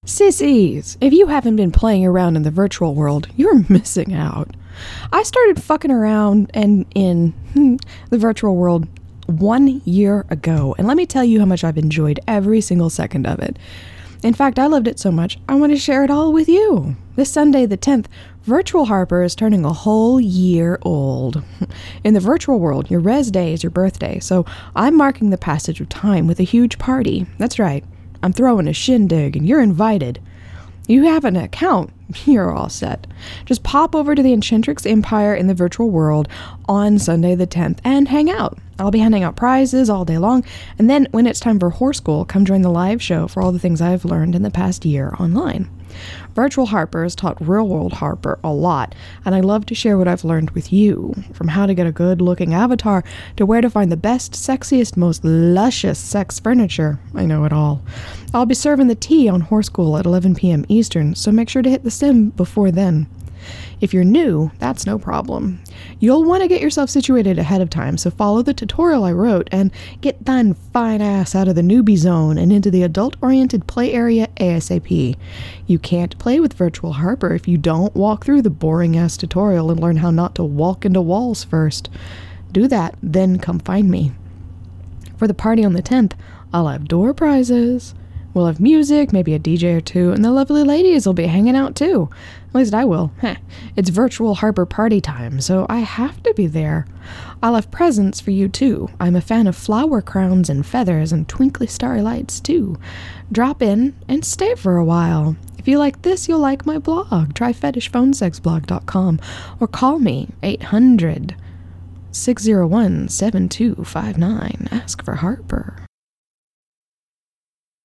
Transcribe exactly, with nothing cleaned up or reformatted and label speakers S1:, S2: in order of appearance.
S1: Sissies, if you haven't been playing around in the virtual world, you're missing out. I started fucking around and in hmm, the virtual world one year ago, and let me tell you how much I've enjoyed every single second of it. In fact, I loved it so much, I want to share it all with you. This Sunday, the tenth, Virtual Harper is turning a whole year old. In the virtual world, your res day is your birthday, so I'm marking the passage of time with a huge party. That's right. I'm throwing a shindig, and you're invited. You have an account, you're all set. Just pop over to the Enchantrix Empire in the virtual world on Sunday the tenth and hang out. I'll be handing out prizes all day long, and then when it's time for Horse School, come join the live show for all the things I've learned in the past year online. Virtual Harper has taught Real World Harper a lot, and I love to share what I've learned with you, from how to get a good-looking avatar to where to find the best, sexiest, most luscious sex furniture. I know it all. I'll be serving the tea on Horse School at eleven p.m. Eastern, so make sure to hit the sim before then. If you're new, that's no problem. You'll want to get yourself situated ahead of time, so follow the tutorial I wrote and get thine fine ass out of the newbie zone and into the adult-oriented play area ASAP. You can't play with Virtual Harper if you don't walk through the boring-ass tutorial and learn how not to walk into walls first. Do that, then come find me. For the party on the tenth, I'll have door prizes. We'll have music, maybe a D J or two, and the lovely ladies will be hanging out too. At least I will. Heh. It's Virtual Harper party time, so I have to be there. I'll have presents for you too. I'm a fan of flower crowns and feathers and twinkly starry lights too. Drop in and stay for a while. If you like this, you'll like my blog. Try fetish phone sex blog dot com or call me eight hundred, six oh one, seven two five nine. Ask for Harper.